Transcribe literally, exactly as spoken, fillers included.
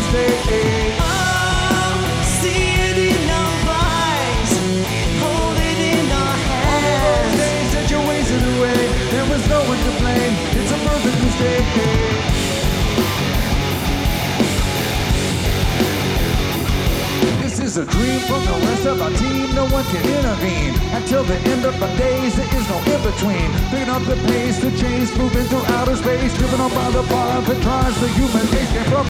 mistake. Oh, see it in our eyes, hold it in our All of those hands. days that you wasted away, there was no one to blame. It's a perfect mistake. This is a dream from the rest of our team. No one can intervene. Until the end of our days, there is no in-between. Picking up the pace, the chase, moving through outer space, driven on by the bar that drives the human race. Came from